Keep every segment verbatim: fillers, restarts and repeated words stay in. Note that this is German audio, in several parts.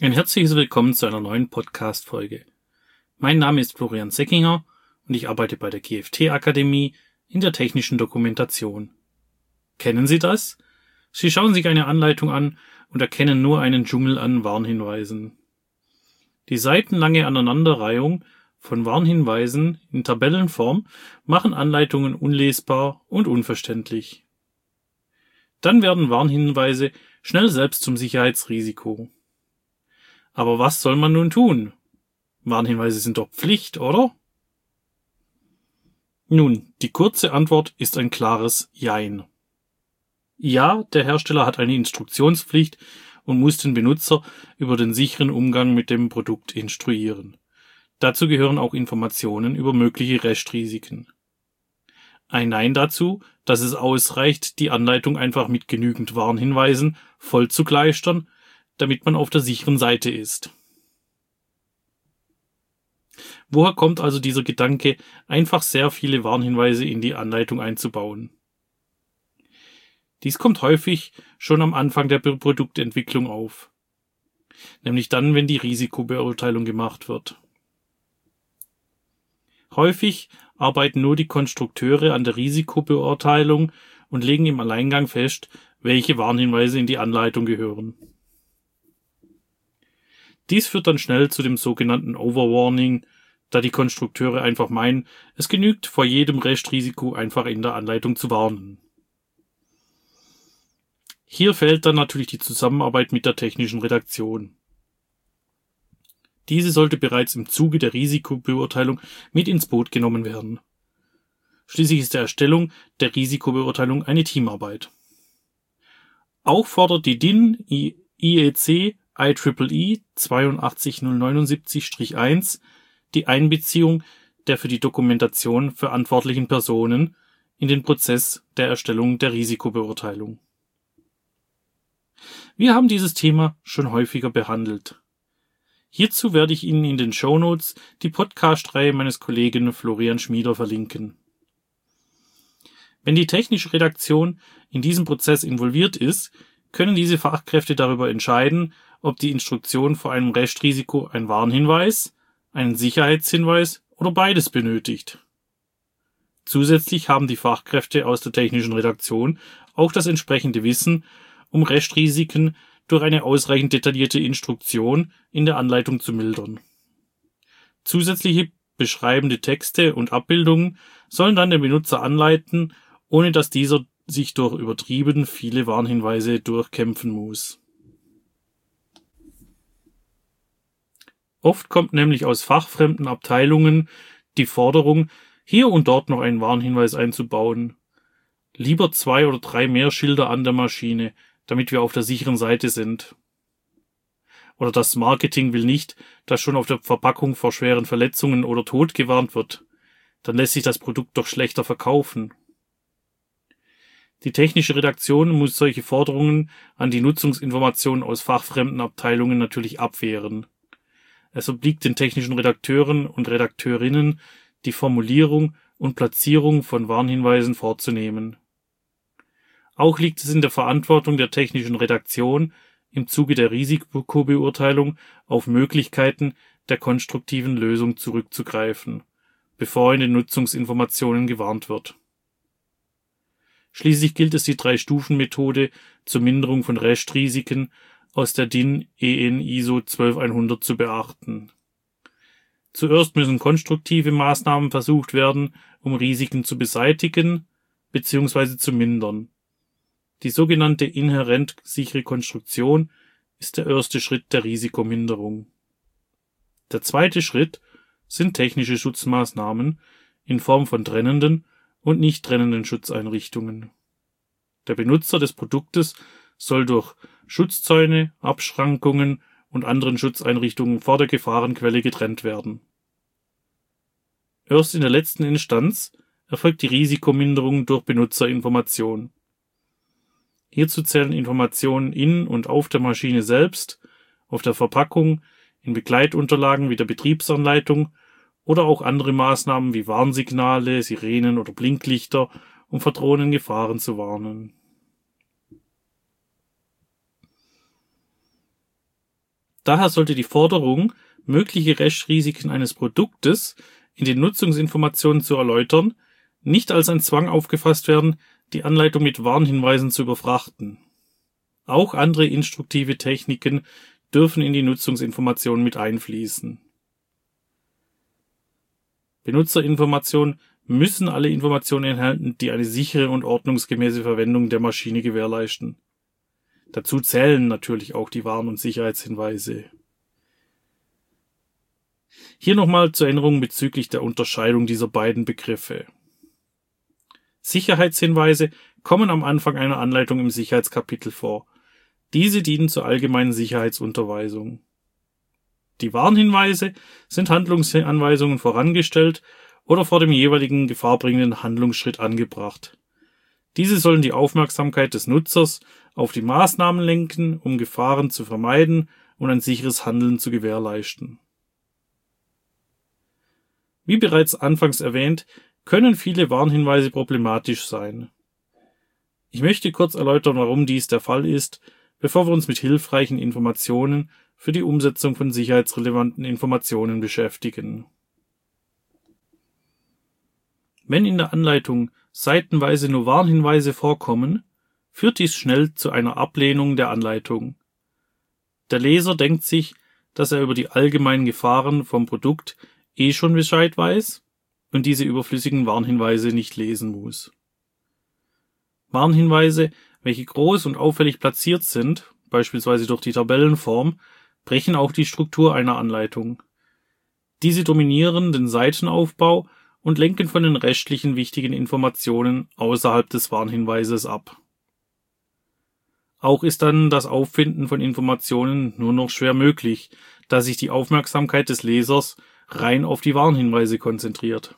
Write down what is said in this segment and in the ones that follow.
Ein herzliches Willkommen zu einer neuen Podcast-Folge. Mein Name ist Florian Seckinger und ich arbeite bei der G F T-Akademie in der technischen Dokumentation. Kennen Sie das? Sie schauen sich eine Anleitung an und erkennen nur einen Dschungel an Warnhinweisen. Die seitenlange Aneinanderreihung von Warnhinweisen in Tabellenform machen Anleitungen unlesbar und unverständlich. Dann werden Warnhinweise schnell selbst zum Sicherheitsrisiko. Aber was soll man nun tun? Warnhinweise sind doch Pflicht, oder? Nun, die kurze Antwort ist ein klares Jein. Ja, der Hersteller hat eine Instruktionspflicht und muss den Benutzer über den sicheren Umgang mit dem Produkt instruieren. Dazu gehören auch Informationen über mögliche Restrisiken. Ein Nein dazu, dass es ausreicht, die Anleitung einfach mit genügend Warnhinweisen voll zu kleistern, damit man auf der sicheren Seite ist. Woher kommt also dieser Gedanke, einfach sehr viele Warnhinweise in die Anleitung einzubauen? Dies kommt häufig schon am Anfang der Produktentwicklung auf, nämlich dann, wenn die Risikobeurteilung gemacht wird. Häufig arbeiten nur die Konstrukteure an der Risikobeurteilung und legen im Alleingang fest, welche Warnhinweise in die Anleitung gehören. Dies führt dann schnell zu dem sogenannten Overwarning, da die Konstrukteure einfach meinen, es genügt vor jedem Restrisiko einfach in der Anleitung zu warnen. Hier fehlt dann natürlich die Zusammenarbeit mit der technischen Redaktion. Diese sollte bereits im Zuge der Risikobeurteilung mit ins Boot genommen werden. Schließlich ist die Erstellung der Risikobeurteilung eine Teamarbeit. Auch fordert die D I N I E C I E E E zwei acht null neun sieben eins die Einbeziehung der für die Dokumentation verantwortlichen Personen in den Prozess der Erstellung der Risikobeurteilung. Wir haben dieses Thema schon häufiger behandelt. Hierzu werde ich Ihnen in den Shownotes die Podcast-Reihe meines Kollegen Florian Schmieder verlinken. Wenn die technische Redaktion in diesem Prozess involviert ist, können diese Fachkräfte darüber entscheiden, ob die Instruktion vor einem Restrisiko einen Warnhinweis, einen Sicherheitshinweis oder beides benötigt. Zusätzlich haben die Fachkräfte aus der technischen Redaktion auch das entsprechende Wissen, um Restrisiken durch eine ausreichend detaillierte Instruktion in der Anleitung zu mildern. Zusätzliche beschreibende Texte und Abbildungen sollen dann den Benutzer anleiten, ohne dass dieser sich durch übertrieben viele Warnhinweise durchkämpfen muss. Oft kommt nämlich aus fachfremden Abteilungen die Forderung, hier und dort noch einen Warnhinweis einzubauen. Lieber zwei oder drei mehr Schilder an der Maschine, damit wir auf der sicheren Seite sind. Oder das Marketing will nicht, dass schon auf der Verpackung vor schweren Verletzungen oder Tod gewarnt wird. Dann lässt sich das Produkt doch schlechter verkaufen. Die technische Redaktion muss solche Forderungen an die Nutzungsinformationen aus fachfremden Abteilungen natürlich abwehren. Es obliegt den technischen Redakteuren und Redakteurinnen, die Formulierung und Platzierung von Warnhinweisen vorzunehmen. Auch liegt es in der Verantwortung der technischen Redaktion, im Zuge der Risikobeurteilung auf Möglichkeiten der konstruktiven Lösung zurückzugreifen, bevor in den Nutzungsinformationen gewarnt wird. Schließlich gilt es, die Drei-Stufen-Methode zur Minderung von Restrisiken aus der D I N E N I S O zwölfhundert zu beachten. Zuerst müssen konstruktive Maßnahmen versucht werden, um Risiken zu beseitigen bzw. zu mindern. Die sogenannte inhärent sichere Konstruktion ist der erste Schritt der Risikominderung. Der zweite Schritt sind technische Schutzmaßnahmen in Form von trennenden und nicht trennenden Schutzeinrichtungen. Der Benutzer des Produktes soll durch Schutzzäune, Abschrankungen und anderen Schutzeinrichtungen vor der Gefahrenquelle getrennt werden. Erst in der letzten Instanz erfolgt die Risikominderung durch Benutzerinformation. Hierzu zählen Informationen in und auf der Maschine selbst, auf der Verpackung, in Begleitunterlagen wie der Betriebsanleitung oder auch andere Maßnahmen wie Warnsignale, Sirenen oder Blinklichter, um vor drohenden Gefahren zu warnen. Daher sollte die Forderung, mögliche Restrisken eines Produktes in den Nutzungsinformationen zu erläutern, nicht als ein Zwang aufgefasst werden, die Anleitung mit Warnhinweisen zu überfrachten. Auch andere instruktive Techniken dürfen in die Nutzungsinformationen mit einfließen. Benutzerinformationen müssen alle Informationen enthalten, die eine sichere und ordnungsgemäße Verwendung der Maschine gewährleisten. Dazu zählen natürlich auch die Warn- und Sicherheitshinweise. Hier nochmal zur Erinnerung bezüglich der Unterscheidung dieser beiden Begriffe. Sicherheitshinweise kommen am Anfang einer Anleitung im Sicherheitskapitel vor. Diese dienen zur allgemeinen Sicherheitsunterweisung. Die Warnhinweise sind Handlungsanweisungen vorangestellt oder vor dem jeweiligen gefahrbringenden Handlungsschritt angebracht. Diese sollen die Aufmerksamkeit des Nutzers auf die Maßnahmen lenken, um Gefahren zu vermeiden und ein sicheres Handeln zu gewährleisten. Wie bereits anfangs erwähnt, können viele Warnhinweise problematisch sein. Ich möchte kurz erläutern, warum dies der Fall ist, bevor wir uns mit hilfreichen Informationen für die Umsetzung von sicherheitsrelevanten Informationen beschäftigen. Wenn in der Anleitung seitenweise nur Warnhinweise vorkommen, führt dies schnell zu einer Ablehnung der Anleitung. Der Leser denkt sich, dass er über die allgemeinen Gefahren vom Produkt eh schon Bescheid weiß und diese überflüssigen Warnhinweise nicht lesen muss. Warnhinweise, welche groß und auffällig platziert sind, beispielsweise durch die Tabellenform, brechen auch die Struktur einer Anleitung. Diese dominieren den Seitenaufbau und lenken von den restlichen wichtigen Informationen außerhalb des Warnhinweises ab. Auch ist dann das Auffinden von Informationen nur noch schwer möglich, da sich die Aufmerksamkeit des Lesers rein auf die Warnhinweise konzentriert.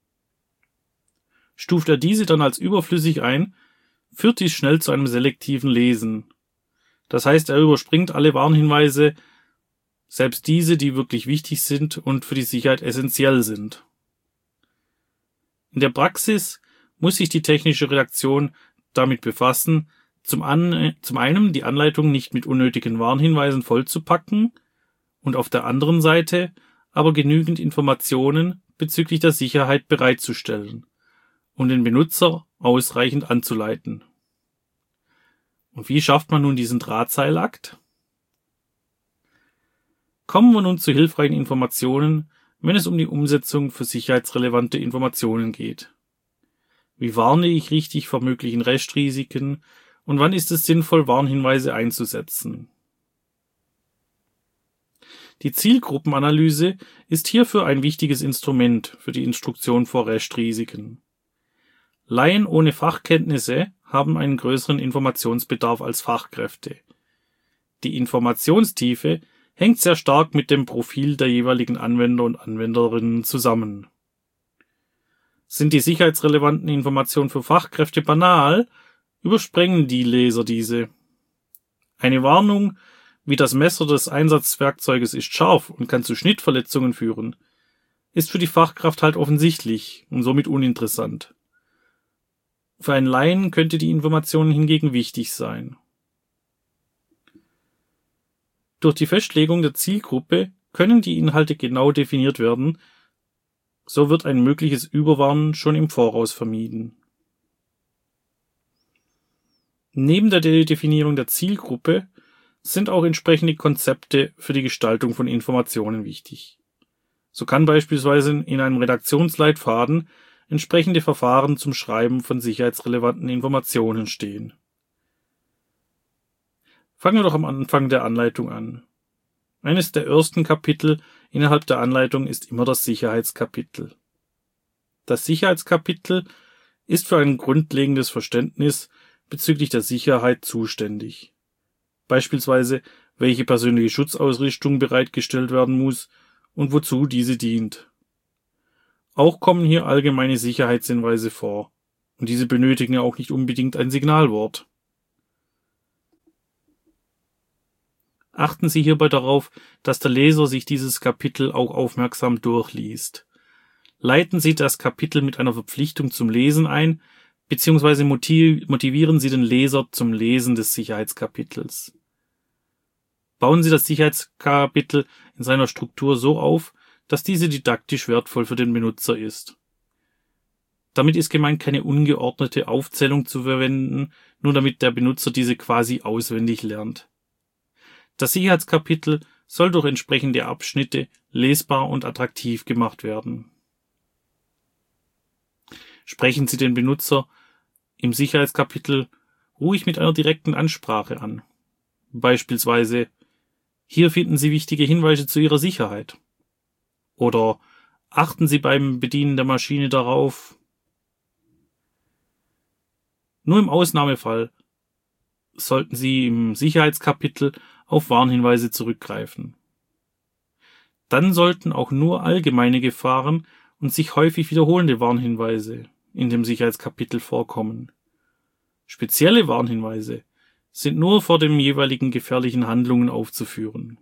Stuft er diese dann als überflüssig ein, führt dies schnell zu einem selektiven Lesen. Das heißt, er überspringt alle Warnhinweise, selbst diese, die wirklich wichtig sind und für die Sicherheit essentiell sind. In der Praxis muss sich die technische Redaktion damit befassen, zum, an, zum einen die Anleitung nicht mit unnötigen Warnhinweisen vollzupacken und auf der anderen Seite aber genügend Informationen bezüglich der Sicherheit bereitzustellen und den Benutzer ausreichend anzuleiten. Und wie schafft man nun diesen Drahtseilakt? Kommen wir nun zu hilfreichen Informationen, wenn es um die Umsetzung für sicherheitsrelevante Informationen geht. Wie warne ich richtig vor möglichen Restrisiken und wann ist es sinnvoll, Warnhinweise einzusetzen? Die Zielgruppenanalyse ist hierfür ein wichtiges Instrument für die Instruktion vor Restrisiken. Laien ohne Fachkenntnisse haben einen größeren Informationsbedarf als Fachkräfte. Die Informationstiefe hängt sehr stark mit dem Profil der jeweiligen Anwender und Anwenderinnen zusammen. Sind die sicherheitsrelevanten Informationen für Fachkräfte banal, überspringen die Leser diese. Eine Warnung, wie das Messer des Einsatzwerkzeuges ist scharf und kann zu Schnittverletzungen führen, ist für die Fachkraft halt offensichtlich und somit uninteressant. Für einen Laien könnte die Information hingegen wichtig sein. Durch die Festlegung der Zielgruppe können die Inhalte genau definiert werden, so wird ein mögliches Überwarnen schon im Voraus vermieden. Neben der Definierung der Zielgruppe sind auch entsprechende Konzepte für die Gestaltung von Informationen wichtig. So kann beispielsweise in einem Redaktionsleitfaden entsprechende Verfahren zum Schreiben von sicherheitsrelevanten Informationen stehen. Fangen wir doch am Anfang der Anleitung an. Eines der ersten Kapitel innerhalb der Anleitung ist immer das Sicherheitskapitel. Das Sicherheitskapitel ist für ein grundlegendes Verständnis bezüglich der Sicherheit zuständig. Beispielsweise, welche persönliche Schutzausrüstung bereitgestellt werden muss und wozu diese dient. Auch kommen hier allgemeine Sicherheitshinweise vor, und diese benötigen ja auch nicht unbedingt ein Signalwort. Achten Sie hierbei darauf, dass der Leser sich dieses Kapitel auch aufmerksam durchliest. Leiten Sie das Kapitel mit einer Verpflichtung zum Lesen ein, beziehungsweise motivieren Sie den Leser zum Lesen des Sicherheitskapitels. Bauen Sie das Sicherheitskapitel in seiner Struktur so auf, dass diese didaktisch wertvoll für den Benutzer ist. Damit ist gemeint, keine ungeordnete Aufzählung zu verwenden, nur damit der Benutzer diese quasi auswendig lernt. Das Sicherheitskapitel soll durch entsprechende Abschnitte lesbar und attraktiv gemacht werden. Sprechen Sie den Benutzer im Sicherheitskapitel ruhig mit einer direkten Ansprache an. Beispielsweise: Hier finden Sie wichtige Hinweise zu Ihrer Sicherheit. Oder achten Sie beim Bedienen der Maschine darauf. Nur im Ausnahmefall sollten Sie im Sicherheitskapitel auf Warnhinweise zurückgreifen. Dann sollten auch nur allgemeine Gefahren und sich häufig wiederholende Warnhinweise in dem Sicherheitskapitel vorkommen. Spezielle Warnhinweise sind nur vor den jeweiligen gefährlichen Handlungen aufzuführen.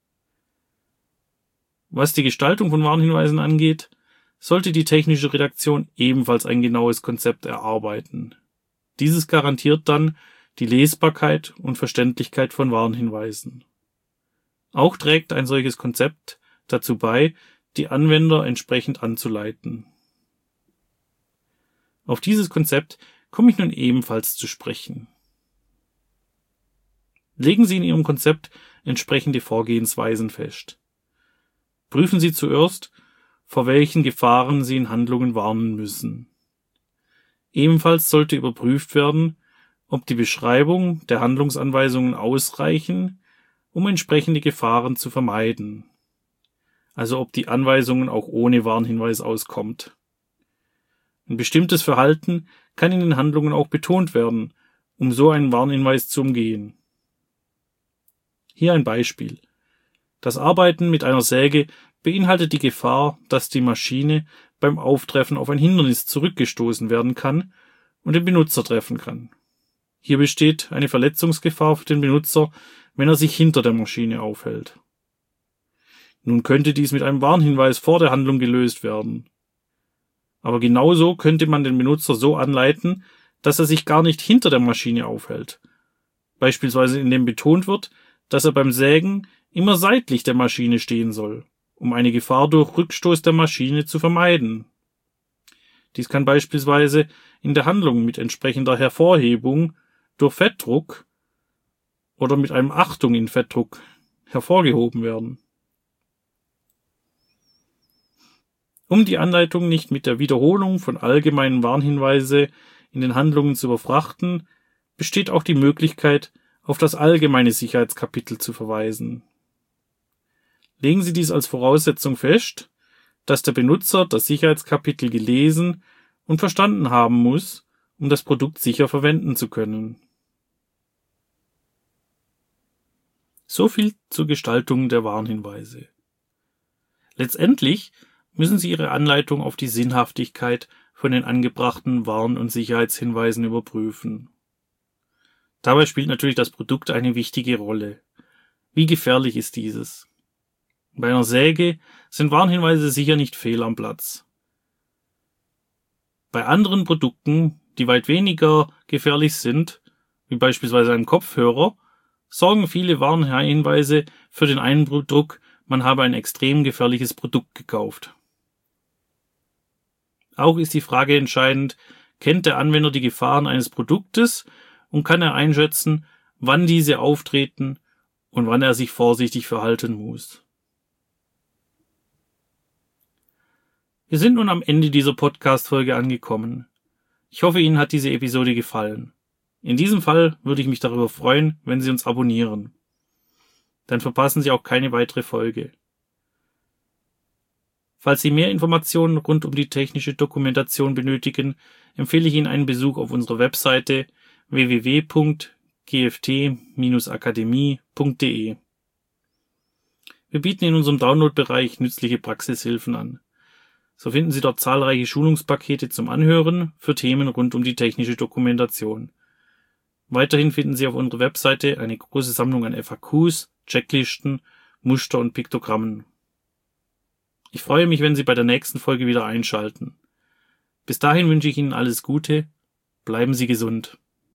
Was die Gestaltung von Warnhinweisen angeht, sollte die technische Redaktion ebenfalls ein genaues Konzept erarbeiten. Dieses garantiert dann die Lesbarkeit und Verständlichkeit von Warnhinweisen. Auch trägt ein solches Konzept dazu bei, die Anwender entsprechend anzuleiten. Auf dieses Konzept komme ich nun ebenfalls zu sprechen. Legen Sie in Ihrem Konzept entsprechende Vorgehensweisen fest. Prüfen Sie zuerst, vor welchen Gefahren Sie in Handlungen warnen müssen. Ebenfalls sollte überprüft werden, ob die Beschreibung der Handlungsanweisungen ausreichen, um entsprechende Gefahren zu vermeiden. Also ob die Anweisungen auch ohne Warnhinweis auskommt. Ein bestimmtes Verhalten kann in den Handlungen auch betont werden, um so einen Warnhinweis zu umgehen. Hier ein Beispiel. Das Arbeiten mit einer Säge beinhaltet die Gefahr, dass die Maschine beim Auftreffen auf ein Hindernis zurückgestoßen werden kann und den Benutzer treffen kann. Hier besteht eine Verletzungsgefahr für den Benutzer, wenn er sich hinter der Maschine aufhält. Nun könnte dies mit einem Warnhinweis vor der Handlung gelöst werden. Aber genauso könnte man den Benutzer so anleiten, dass er sich gar nicht hinter der Maschine aufhält. Beispielsweise indem betont wird, dass er beim Sägen immer seitlich der Maschine stehen soll, um eine Gefahr durch Rückstoß der Maschine zu vermeiden. Dies kann beispielsweise in der Handlung mit entsprechender Hervorhebung durch Fettdruck oder mit einem Achtung in Fettdruck hervorgehoben werden. Um die Anleitung nicht mit der Wiederholung von allgemeinen Warnhinweise in den Handlungen zu überfrachten, besteht auch die Möglichkeit, auf das allgemeine Sicherheitskapitel zu verweisen. Legen Sie dies als Voraussetzung fest, dass der Benutzer das Sicherheitskapitel gelesen und verstanden haben muss, um das Produkt sicher verwenden zu können. So viel zur Gestaltung der Warnhinweise. Letztendlich müssen Sie Ihre Anleitung auf die Sinnhaftigkeit von den angebrachten Warn- und Sicherheitshinweisen überprüfen. Dabei spielt natürlich das Produkt eine wichtige Rolle. Wie gefährlich ist dieses? Bei einer Säge sind Warnhinweise sicher nicht fehl am Platz. Bei anderen Produkten, die weit weniger gefährlich sind, wie beispielsweise einem Kopfhörer, sorgen viele Warnhinweise für den Eindruck, man habe ein extrem gefährliches Produkt gekauft. Auch ist die Frage entscheidend, kennt der Anwender die Gefahren eines Produktes und kann er einschätzen, wann diese auftreten und wann er sich vorsichtig verhalten muss. Wir sind nun am Ende dieser Podcast-Folge angekommen. Ich hoffe, Ihnen hat diese Episode gefallen. In diesem Fall würde ich mich darüber freuen, wenn Sie uns abonnieren. Dann verpassen Sie auch keine weitere Folge. Falls Sie mehr Informationen rund um die technische Dokumentation benötigen, empfehle ich Ihnen einen Besuch auf unserer Webseite w w w punkt g f t Bindestrich akademie punkt d e. Wir bieten in unserem Download-Bereich nützliche Praxishilfen an. So finden Sie dort zahlreiche Schulungspakete zum Anhören für Themen rund um die technische Dokumentation. Weiterhin finden Sie auf unserer Webseite eine große Sammlung an F A Qs, Checklisten, Muster und Piktogrammen. Ich freue mich, wenn Sie bei der nächsten Folge wieder einschalten. Bis dahin wünsche ich Ihnen alles Gute, bleiben Sie gesund.